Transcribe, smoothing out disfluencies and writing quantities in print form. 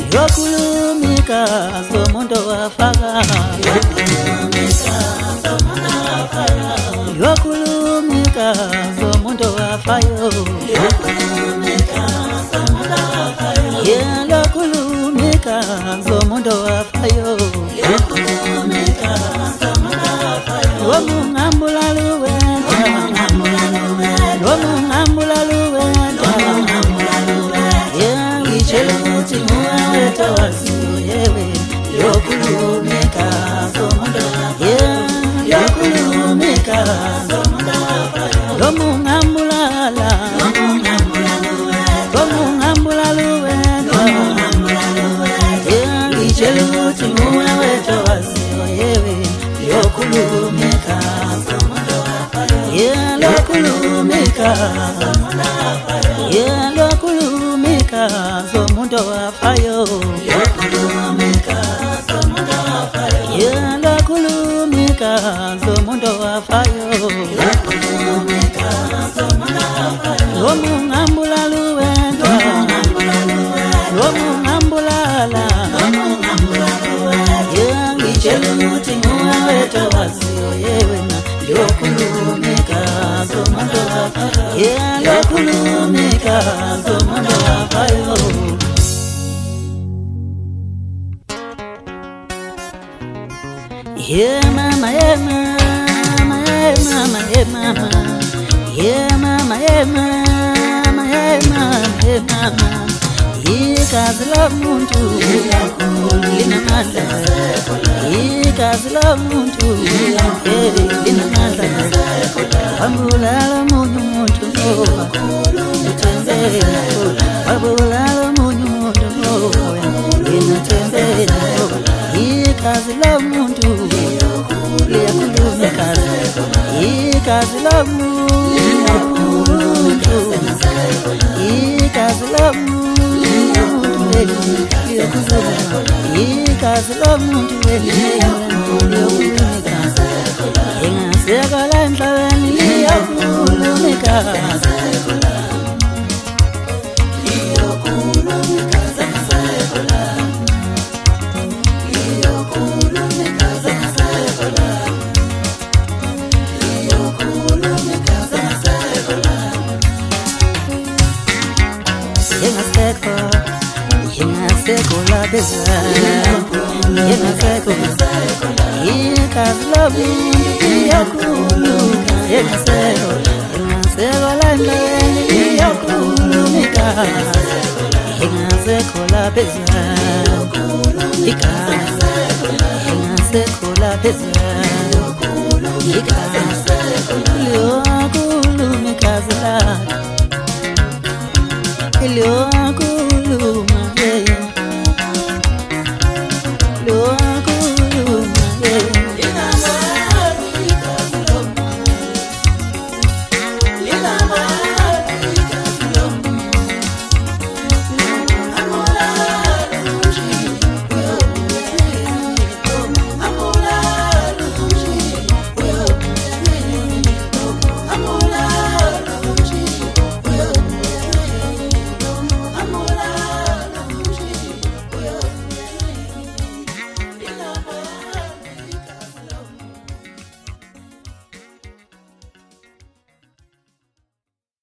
yokulumika zomuntu wafaka yokulumika zomuntu wafayo yokulumika zomuntu wafayo womungambulaluwe womungambulaluwe ngicheluthi muwethu wasiyewe yokulumika zomuntu yokulumika lomungambulala lomungambulaluwe ngicheluthi muwethu wasiyewe yokulumika yokulumika yokulumika zomuntu wafayo yokulumika zomuntu wafayo lomungambulaluwe lomungambulala ngicheluthi muwethu wasiyewe yokulumika zomuntu wafayo yokulumika zomuntu wafayo yeah mama yeah mama yeah mama yeah mama yeah mama yeah mama yeah mama yeah mama igazi lomuntu linamandla igazi lomuntu linamandla wabulala umuntu nitembela wabulala umuntu nitembela igazi lomuntu liyakhulumika igazi lomuntu igazi lomuntu igazi lomuntu liyakhulumika ingasekala emhlabeni liyakhulumika Yengasekola beza yengasekola igazi lomuntu liyakhulumika yengasekola emhlabeni liyakhulumika yengasekola beza yengasekola beza